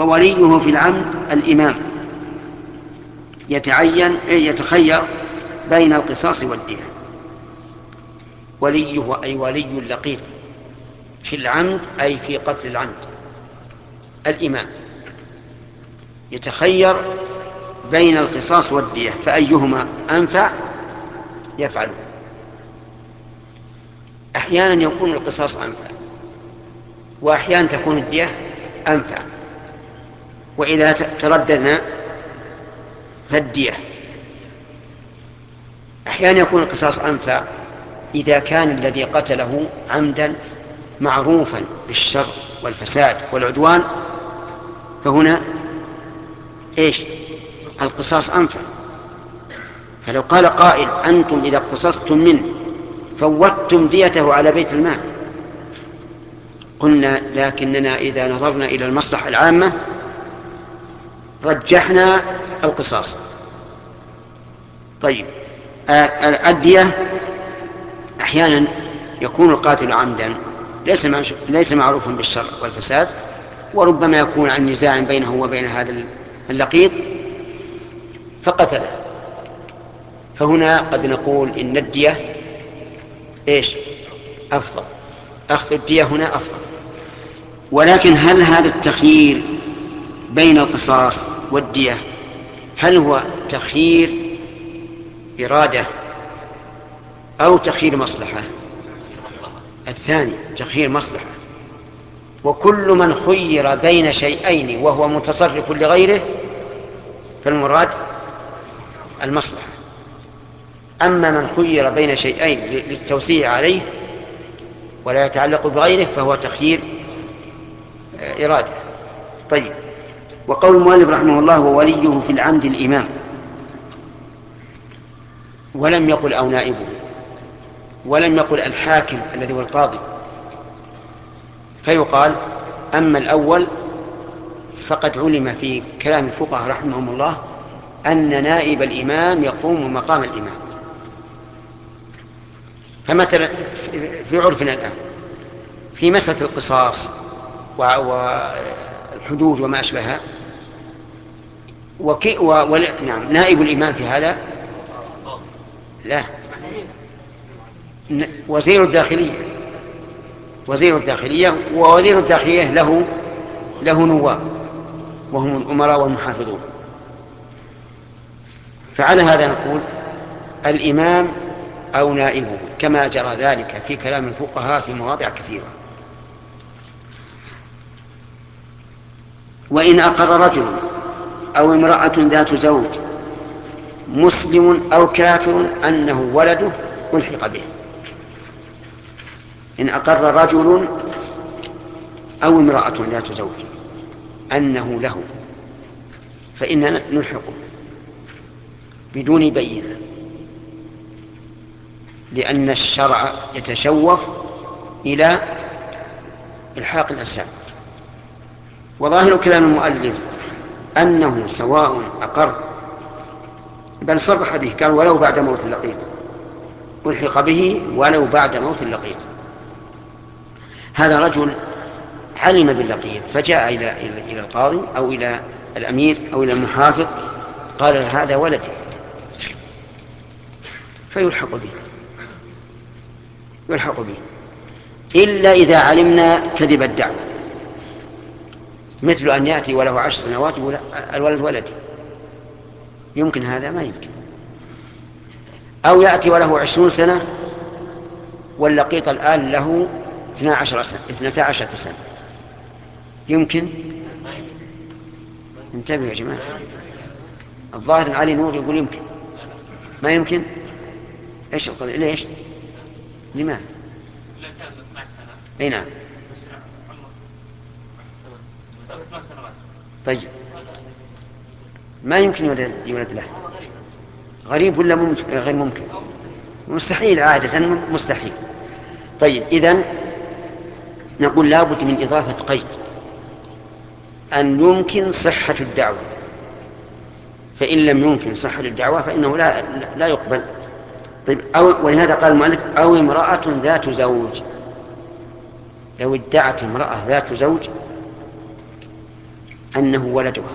ووليه في العمد الإمام يتخير بين القصاص والدية. وليه أي ولي اللقيط في العمد أي في قتل العمد الإمام يتخير بين القصاص والدية، فأيهما أنفع يفعله. أحيانا يكون القصاص أنفع، وأحيانا تكون الدية أنفع، وإذا ترددنا فالدية. أحيانا يكون القصاص أنفع إذا كان الذي قتله عمدا معروفا بالشر والفساد والعدوان، فهنا القصاص أنفع. فلو قال قائل أنتم إذا اقتصصتم منه فوتم ديته على بيت المال، قلنا لكننا إذا نظرنا إلى المصلحة العامة رجحنا القصاص. طيب، الدية أحيانا يكون القاتل عمدا ليس معروفا بالشر والفساد، وربما يكون عن نزاع بينه وبين هذا اللقيط فقتله، فهنا قد نقول إن الدية أفضل، أخذ الدية هنا أفضل. ولكن هل هذا التخيير بين القصاص والدية هل هو تخيير إرادة أو تخيير مصلحة؟ الثاني تخيير مصلحة، وكل من خير بين شيئين وهو متصرف لغيره فالمراد المصلحة. أما من خير بين شيئين للتوسيع عليه ولا يتعلق بغيره فهو تخيير إرادة. طيب، وقول المؤلف رحمه الله ووليه في العمد الإمام، ولم يقل أو نائبه، ولم يقل الحاكم الذي هو القاضي، فيقال أما الأول فقد علم في كلام الفقهاء رحمهم الله أن نائب الإمام يقوم مقام الإمام. فمثلا في عرفنا الآن في مسألة القصاص والحدود وما أشبهها، نعم، نائب الإمام في هذا لا، وزير الداخلية. وزير الداخلية له نواب وهم الأمراء والمحافظون. فعلى هذا نقول الإمام أو نائبه، كما جرى ذلك في كلام الفقهاء في مواضع كثيرة. وإن أقر رجل أو امرأة ذات زوج مسلم أو كافر أنه ولده ألحق به. إن أقر رجل أو امرأة ذات زوج أنه له فإننا نلحقه بدون بينة، لأن الشرع يتشوف إلى إلحاق الأنساب. وظاهر كلام المؤلف أنه سواء أقر، بل صرح به قال ولو بعد موت اللقيط، ألحق به ولو بعد موت اللقيط. هذا رجل علم باللقيط فجاء إلى القاضي أو إلى الأمير أو إلى المحافظ قال هذا ولدي، فيلحق به، يلحق به إلا إذا علمنا كذب الدعوة، مثل أن يأتي وله 10 سنوات يقول الولد ولدي، يمكن هذا؟ ما يمكن. أو يأتي وله 20 سنة واللقيط الآن له 12 سنة، يمكن؟ انتبهوا يا جماعة، الظاهر علي نور يقول يمكن. ما يمكن؟ ايش القضية؟ ليش؟ لماذا؟ اي نعم. طيب، ما يمكن يولد له. غريب ولا غير ممكن؟ مستحيل، عادة مستحيل. طيب، إذن نقول لابد من إضافة قيد أن يمكن صحة الدعوة، فإن لم يمكن صحة الدعوة فإنه لا يقبل. طيب، ولهذا قال المؤلف أو امرأة ذات زوج. لو ادعت امرأة ذات زوج أنه ولدها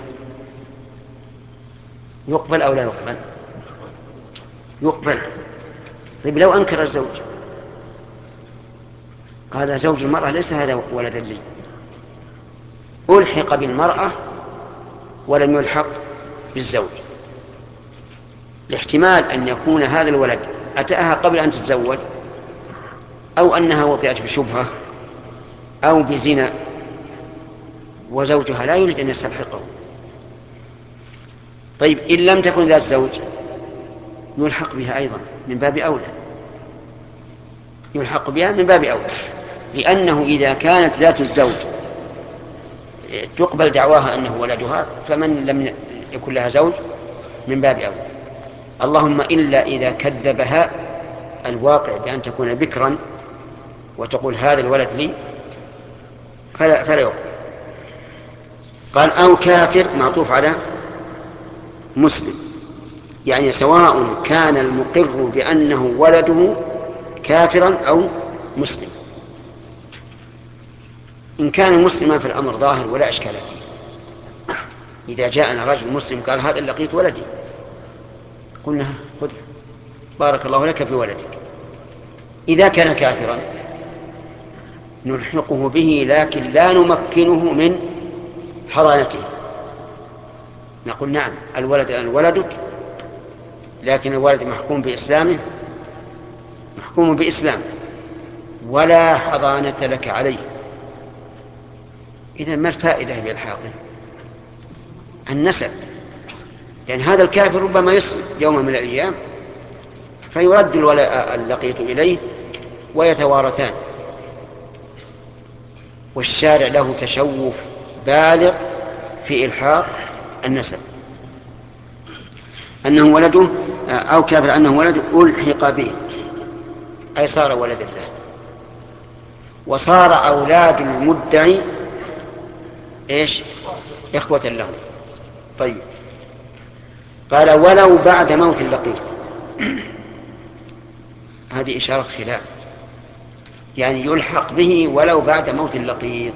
يقبل أو لا يقبل؟ يقبل. طيب لو أنكر الزوج قال زوج المرأة ليس هذا ولدا لي، ألحق بالمرأة ولم يلحق بالزوج، الاحتمال أن يكون هذا الولد أتاها قبل أن تتزوج، أو أنها وطئت بشبهة أو بزنا وزوجها لا يريد أن يستلحقه. طيب إن لم تكن ذات زوج يلحق بها أيضا من باب أولى، يلحق بها من باب أولى، لأنه إذا كانت ذات الزوج تقبل دعواها أنه ولدها، فمن لم يكن لها زوج من باب أولى. اللهم إلا إذا كذبها الواقع بأن تكون بكرا وتقول هذا الولد لي فلا يقبل. قال أو كافر معطوف على مسلم، يعني سواء كان المقر بأنه ولده كافرا أو مسلم. إن كان مسلما فالأمر ظاهر ولا إشكال فيه. إذا جاءنا رجل مسلم قال هذا لقيت ولدي، قلنا خذ بارك الله لك في ولدك. إذا كان كافرا نلحقه به لكن لا نمكنه من حضانته، نقول نعم الولد الآن ولدك، لكن الولد محكوم بإسلامه، محكوم بإسلامه ولا حضانة لك عليه. إذن ما الفائدة بإلحاقه؟ النسب، لأن هذا الكافر ربما يسلم يوم من الأيام فيرد اللقيط إليه ويتوارثان. والشارع له تشوف بالغ في إلحاق النسب، أنه ولده أو كافر أنه ولده ألحق به أي صار ولدا له، وصار أولاد المدعي إيش؟ إخوة له. طيب قال ولو بعد موت اللقيط، هذه إشارة خلاف، يعني يلحق به ولو بعد موت اللقيط.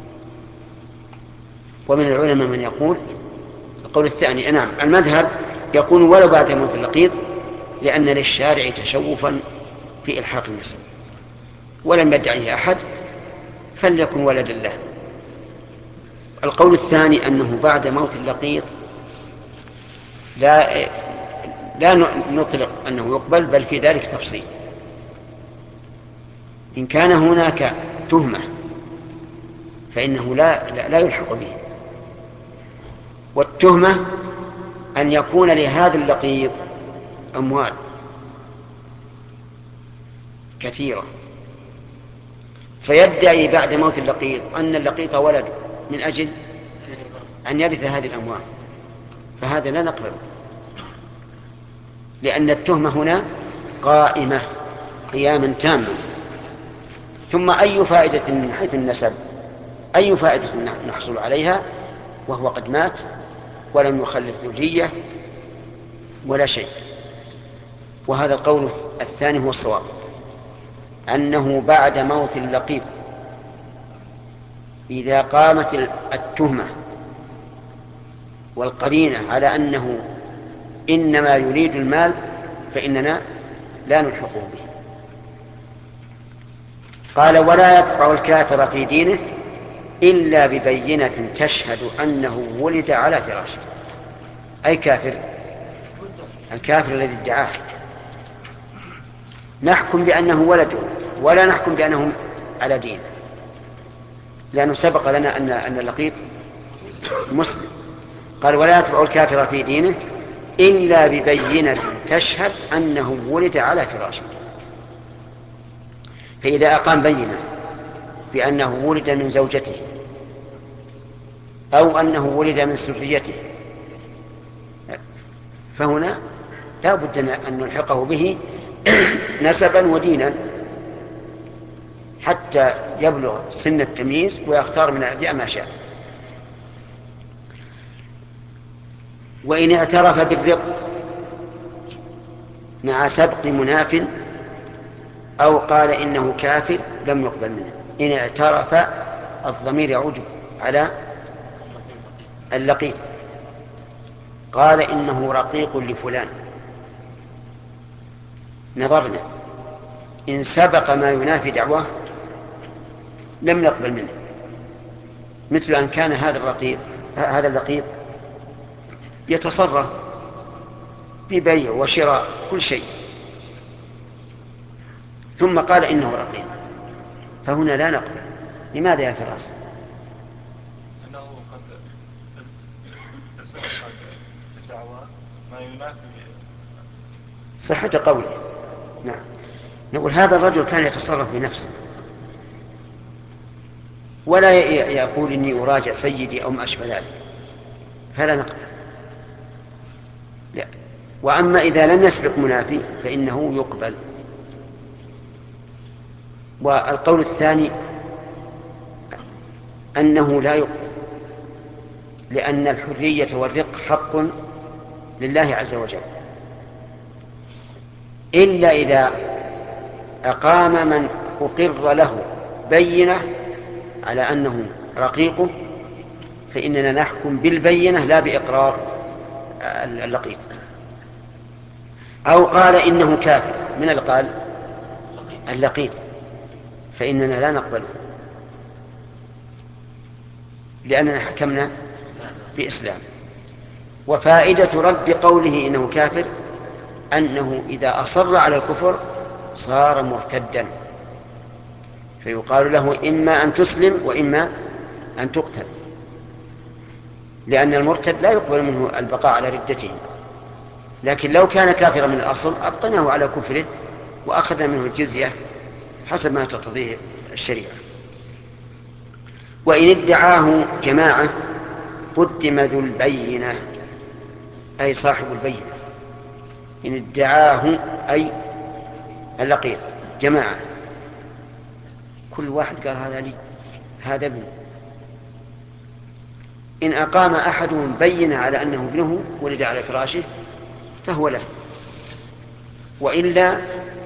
ومن العلماء من يقول القول الثاني، نعم المذهب يقول ولو بعد موت اللقيط، لأن للشارع تشوفا في إلحاق النسب، ولم يدعيه أحد فليكن ولدا له. القول الثاني أنه بعد موت اللقيط لا نطلق أنه يقبل، بل في ذلك تفصيل. إن كان هناك تهمة فإنه لا يلحق به، والتهمة أن يكون لهذا اللقيط أموال كثيرة فيدعي بعد موت اللقيط أن اللقيط ولد من أجل أن يرث هذه الأموال، فهذا لا نقبل، لأن التهمة هنا قائمة قياما تاما. ثم أي فائدة من حيث النسب، أي فائدة نحصل عليها وهو قد مات ولم يخلف ذرية ولا شيء؟ وهذا القول الثاني هو الصواب، أنه بعد موت اللقيط إذا قامت التهمة والقرينة على أنه إنما يريد المال فإننا لا نلحقه به. قال ولا يتبع الكافر في دينه إلا ببينة تشهد أنه ولد على فراشه. أي كافر؟ الكافر الذي ادعاه نحكم بأنه ولده ولا نحكم بأنه على دينه، لأنه سبق لنا أن اللقيط مسلم. قال ولا يتبع الكافر في دينه إلا ببينة تشهد أنه ولد على فراشه. فإذا أقام بينة بأنه ولد من زوجته أو أنه ولد من سريته فهنا لا بد أن نلحقه به نسبا ودينا حتى يبلغ سن التمييز ويختار من الأدعياء ما شاء. وإن اعترف بالرق مع سبق مناف أو قال إنه كافر لم يقبل منه. إن اعترف الضمير يعود على اللقيط قال إنه رقيق لفلان، نظرنا إن سبق ما ينافي دعواه لم نقبل منه، مثل أن كان هذا اللقيط يتصرف ببيع وشراء كل شيء ثم قال إنه رقيق، فهنا لا نقبل. لماذا يا فراس؟ أنه قد سبق الدعوة ما ينافي صحة قوله. نعم، نقول هذا الرجل كان يتصرف بنفسه ولا يقول إني أراجع سيدي أو ما أشبه ذلك، فلا نقبل. لا. وأما إذا لم يسبق منافي فإنه يقبل. والقول الثاني أنه لا يقبل، لأن الحرية والرق حق لله عز وجل، إلا إذا أقام من أقر له بينة على أنه رقيق، فإننا نحكم بالبينة لا بإقرار اللقيط. أو قال إنه كافر، من اللي قال؟ اللقيط، فإننا لا نقبله لأننا حكمنا بإسلام. وفائدة رد قوله إنه كافر أنه إذا أصر على الكفر صار مرتدا، فيقال له إما أن تسلم وإما أن تقتل، لأن المرتد لا يقبل منه البقاء على ردته. لكن لو كان كافرا من الأصل أبقناه على كفره وأخذنا منه الجزية حسب ما تقتضيه الشريعة. وإن ادعاه جماعة قدم ذو البينة، أي صاحب البينة. إن ادعاه أي اللقيط جماعة، كل واحد قال هذا لي، هذا ابني. إن أقام أحدهم بينة على أنه ابنه ولد على فراشه فهو له، وإلا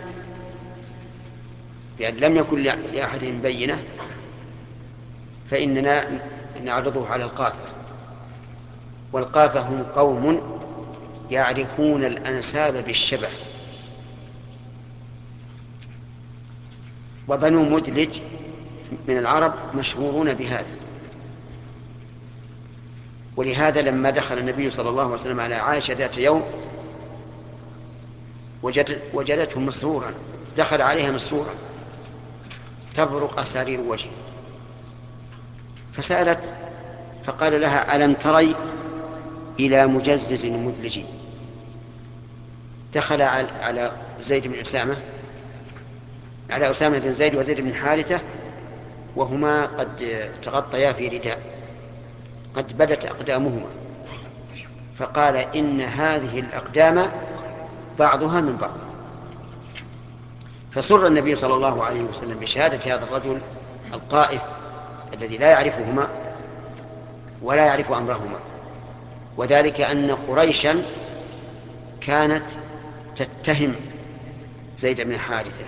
بأن لم يكن لأحدهم بينة فإننا نعرضه على القافة. والقافة هم قوم يعرفون الأنساب بالشبه، وبنو مدلج من العرب مشهورون بهذا. ولهذا لما دخل النبي صلى الله عليه وسلم على عائشة ذات يوم وجدته مسرورا، دخل عليها مسرورا تبرق أسارير وجهه، فسألت فقال لها ألم تري إلى مجزز مدلج؟ دخل على زيد بن أسامة، على أسامة بن زيد وزيد بن حارثة، وهما قد تغطيا في رداء قد بدت أقدامهما، فقال إن هذه الأقدام بعضها من بعض. فسر النبي صلى الله عليه وسلم بشهادة هذا الرجل القائف الذي لا يعرفهما ولا يعرف أمرهما، وذلك أن قريشا كانت تتهم زيد بن حارثة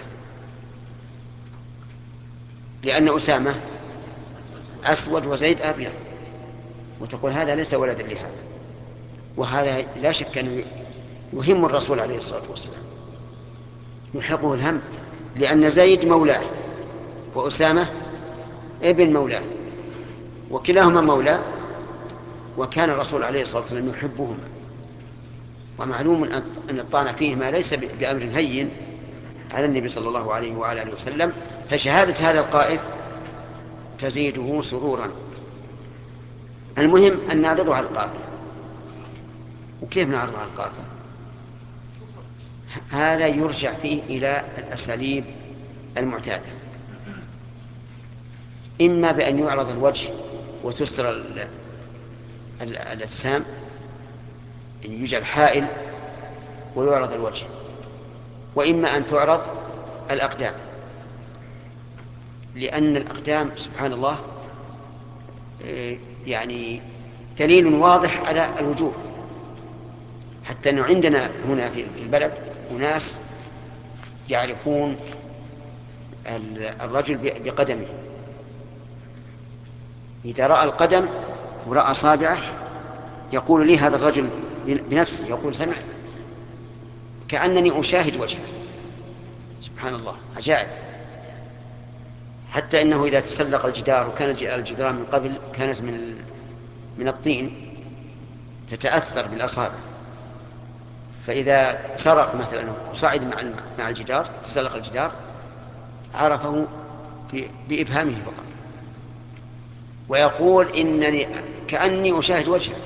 لأن أسامة أسود وزيد أبيض، وتقول هذا ليس ولدا لهذا. وهذا لا شك أنه يهم الرسول عليه الصلاة والسلام، يحقه الهم، لأن زيد مولاه وأسامة ابن مولاه وكلاهما مولاه، وكان الرسول عليه الصلاة والسلام يحبهما. ومعلوم أن الطعن فيهما ليس بأمر هين على النبي صلى الله عليه وعلى آله وسلم، فشهادة هذا القائف تزيده سرورا. المهم أن نعرضه على القافة. وكيف نعرضه على القافة؟ هذا يرجع فيه إلى الأساليب المعتادة، إما بأن يعرض الوجه وتستر الأجسام، أن يوجد حائل ويعرض الوجه، وإما أن تعرض الأقدام، لأن الأقدام سبحان الله يعني دليل واضح على الوجوه. حتى أنه عندنا هنا في البلد أناس يعرفون الرجل بقدمه، إذا رأى القدم ورأى صابعه يقول لي هذا الرجل بنفسه، يقول سمعت كأنني أشاهد وجهه. سبحان الله، عجائب. حتى إنه إذا تسلق الجدار، وكان الجدار من قبل كانت من الطين تتأثر بالأصابع، فإذا سرق مثلا وصعد مع الجدار، تسلق الجدار، عرفه بإبهامه فقط. ويقول إنني كأني أشاهد وجهه.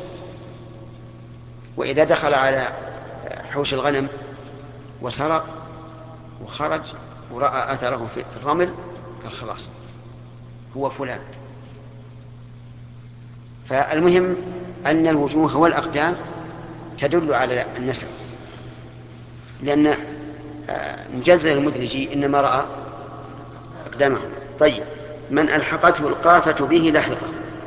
وإذا دخل على حوش الغنم وسرق وخرج ورأى أثره في الرمل، قال خلاص هو فلان. فالمهم أن الوجوه والأقدام تدل على النسب، لأن مجزل المدلجي إنما رأى أقدامه. طيب، من ألحقته القافة به لحقه.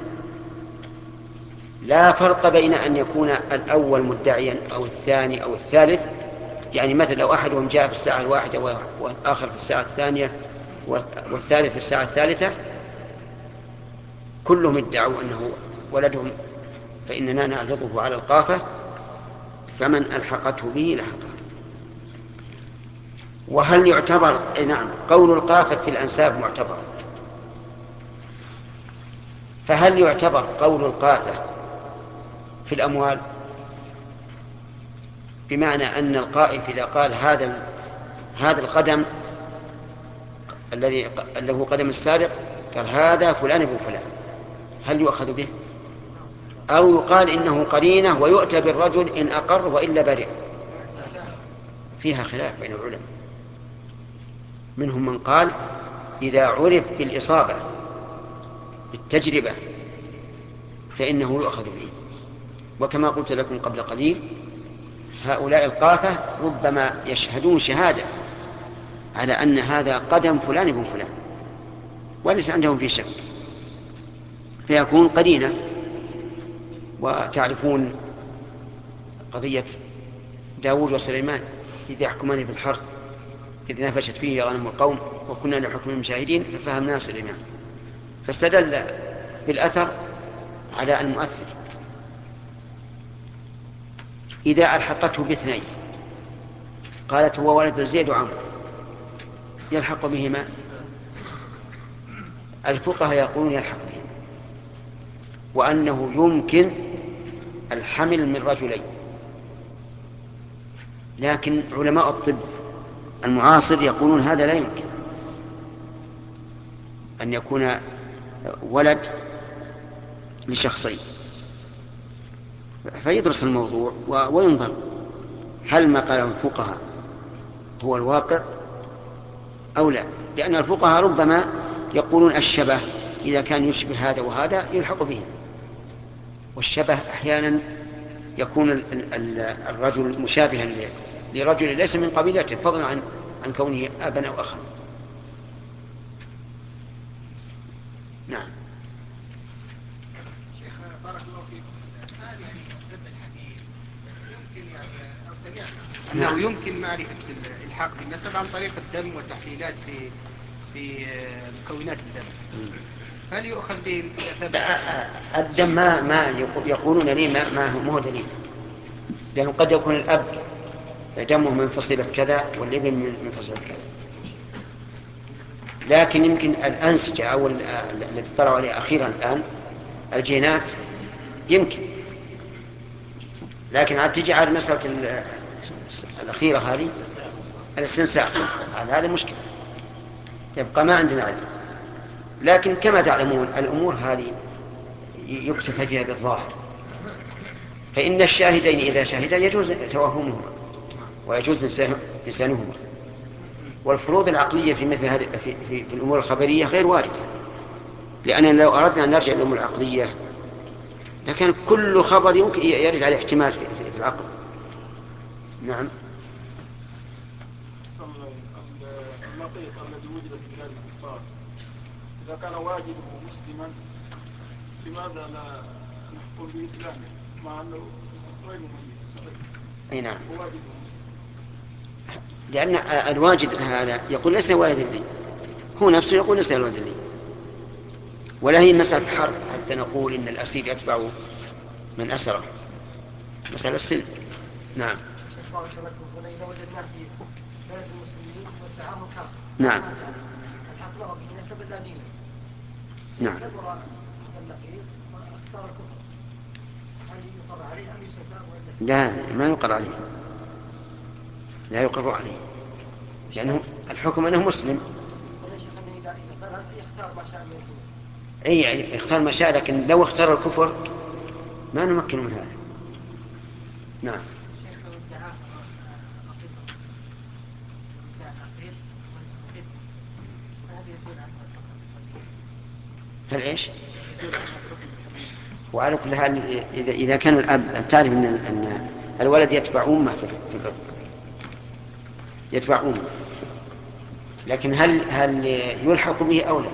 لا فرق بين أن يكون الأول مدعيا أو الثاني أو الثالث. يعني مثل لو أحدهم جاء في الساعة 1 والآخر في الساعة 2 والثالث في الساعة 3، كلهم ادعوا أنه ولدهم، فإننا نعرضه على القافة، فمن ألحقته به لحقه. وهل يعتبر نعم قول القافة في الأنساب معتبر. فهل يعتبر قول القافة في الأموال؟ بمعنى أن القائف إذا قال هذا القدم الذي له قدم السارق، قال هذا فلان ابن فلان، هل يؤخذ به؟ أو يقال إنه قرينة ويؤتى بالرجل إن أقر وإلا برئ؟ فيها خلاف بين العلماء. منهم من قال إذا عرف بالإصابة بالتجربة فإنه يؤخذ به. وكما قلت لكم قبل قليل، هؤلاء القافة ربما يشهدون شهادة على أن هذا قدم فلان ابن فلان وليس عندهم في شك، فيكون قرينة. وتعرفون قضية داود وسليمان إذ يحكمان في الحرث إذ نفشت فيه غنم القوم وكنا لحكم المشاهدين ففهمنا سليمان، فاستدل بالأثر على المؤثر. إذا ألحقته باثنين، قالت هو ولد زيد وعمرو، يلحق بهما؟ الفقهاء يقولون يلحق بهما، وأنه يمكن الحمل من رجلين. لكن علماء الطب المعاصر يقولون هذا لا يمكن أن يكون ولد لشخصين. فيدرس الموضوع وينظر هل ما قاله الفقهاء هو الواقع أو لا. لأن الفقهاء ربما يقولون الشبه إذا كان يشبه هذا وهذا يلحق به، والشبه أحيانا يكون الرجل مشابها لرجل ليس من قبيلته، فضلا عن كونه أبا أو أخا. نعم. شيخ بارك الله فيكم، هل يعني ضمن الحديث يمكن أو سمعنا أنه يمكن معرفة الإلحاق بالنسب عن طريق الدم والتحليلات في مكونات الدم، هل يؤخذ به إذا ثبت؟ الدم ما يقولون لي ما هو دليل، لأنه قد يكون الأب دمه من فصيلة كذا والابن من فصيلة كذا. لكن يمكن الأنسجة أو التي طلعوا عليها أخيرا الآن الجينات يمكن، لكن عاد تجي على مسألة الأخيرة هذه الاستنساخ، هذا مشكلة، يبقى ما عندنا علم. لكن كما تعلمون الأمور هذه يكتفى فيها بالظاهر، فإن الشاهدين إذا شهدا يجوز توهمهما ويجوز لسانهما. والفروض العقلية في مثل هذه في الأمور الخبرية غير واردة، لأننا لو أردنا أن نرجع للأمور العقلية لكن كل خبر يمكن يرد عليه احتمال في العقل. نعم. اللقيط الذي وجد في بلاد الكفار إذا كان واجده مسلما لماذا لا نحكم بإسلامه مع أنه غير مميز؟ أي نعم. واجده مسلم. لأن الواجد هذا يقول ليس والد لي، هو نفسه يقول ليس والد لي. ولا هي مسألة حرب حتى نقول إن الأسير يتبع من أسره. مسألة السن. نعم. إذا وجدناه في بلد المسلمين وادعاه كافر نعم. الحق له به نسب لا دينا. نعم. كبر اللقيط واختار الكفر، هل يقر عليه أم يستتاب؟ لا، ما يقر عليه، لا يقر عليه، لأنه الحكم أنه مسلم. ولا شك أنه إذا ظهر يختار ما شاء من الدين. أي يعني اختار ما شاء، لكن لو اختار الكفر ما نمكن من هذا. نعم. الشيخ لو ادعاه لقيط المسلم، ادعى لقيط واللقيط مسلم، فهل يزول عنه الحكم بالحرية؟ هل إيش؟ يزول عنه الحكم بالحرية. وعلى كل حال إذا كان الأب، تعرف أن الولد يتبع أمه في الرق، يتبع أمه، لكن هل يلحق به أو لا؟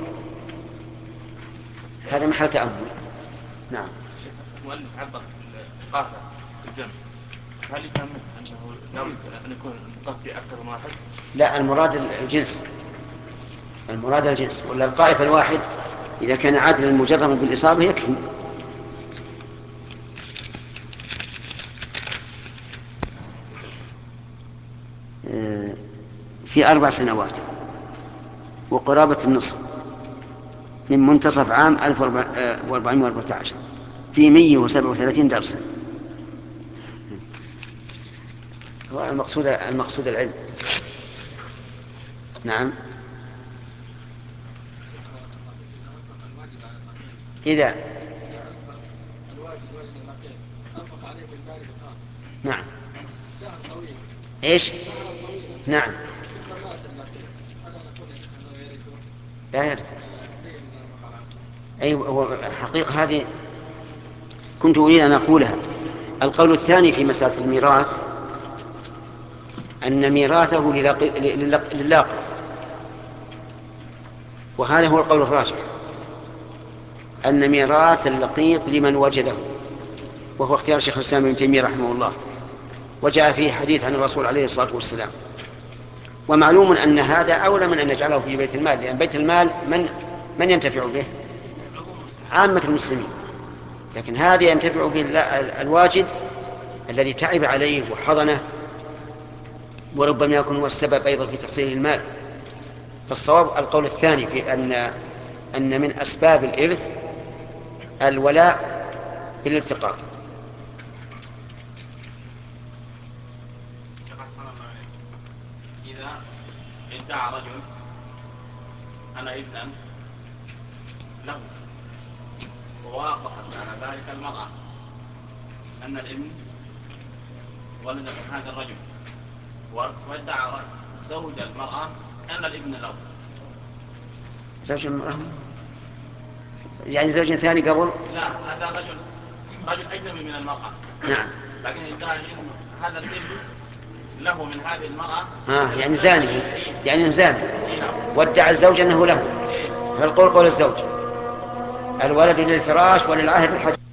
هذا محل تأمل. نعم. المؤلف عبر بالقاعدة الجمع، هل يفهم أنه لابد أن يكون المضاف في أكثر من واحد؟ لا، المراد الجنس، المراد الجنس، ولا القائف الواحد إذا كان عادلا مجرما بالإصابة يكفي. في 4 سنوات وقرابة النصف من منتصف عام 1414 في 137 درسا. هو المقصود العلم. نعم. إذا نعم. إيش؟ نعم. لا يرث. أي هو حقيقة هذه كنت أريد أن أقولها. القول الثاني في مسألة الميراث أن ميراثه للاقط، وهذا هو القول الراجح، أن ميراث اللقيط لمن وجده، وهو اختيار شيخ الإسلام ابن تيمية رحمه الله، وجاء فيه حديث عن الرسول عليه الصلاة والسلام. ومعلوم أن هذا أولى من أن نجعله في بيت المال، لأن بيت المال من ينتفع به؟ عامة المسلمين، لكن هذا ينتفع به الواجد الذي تعب عليه وحضنه، وربما يكون هو السبب أيضا في تحصيل المال. فالصواب القول الثاني في أن من أسباب الإرث الولاء بالالتقاط. إذا ادعى رجل أنا ابنا له، ووافقت على ذلك المرأة أن الابن ولد من هذا الرجل، وادعى زوج المرأة أن الابن له. زوج المرأة يعني زوج ثاني قبل؟ لا، هذا رجل أجنبي من المرأة. نعم. لكن ادعى أن هذا الابن له من هذه المرأة. يعني زاني، يعني زاني، وادعى الزوج أنه له. فالقول قول الزوج، الولد للفراش وللعاهر بالحج.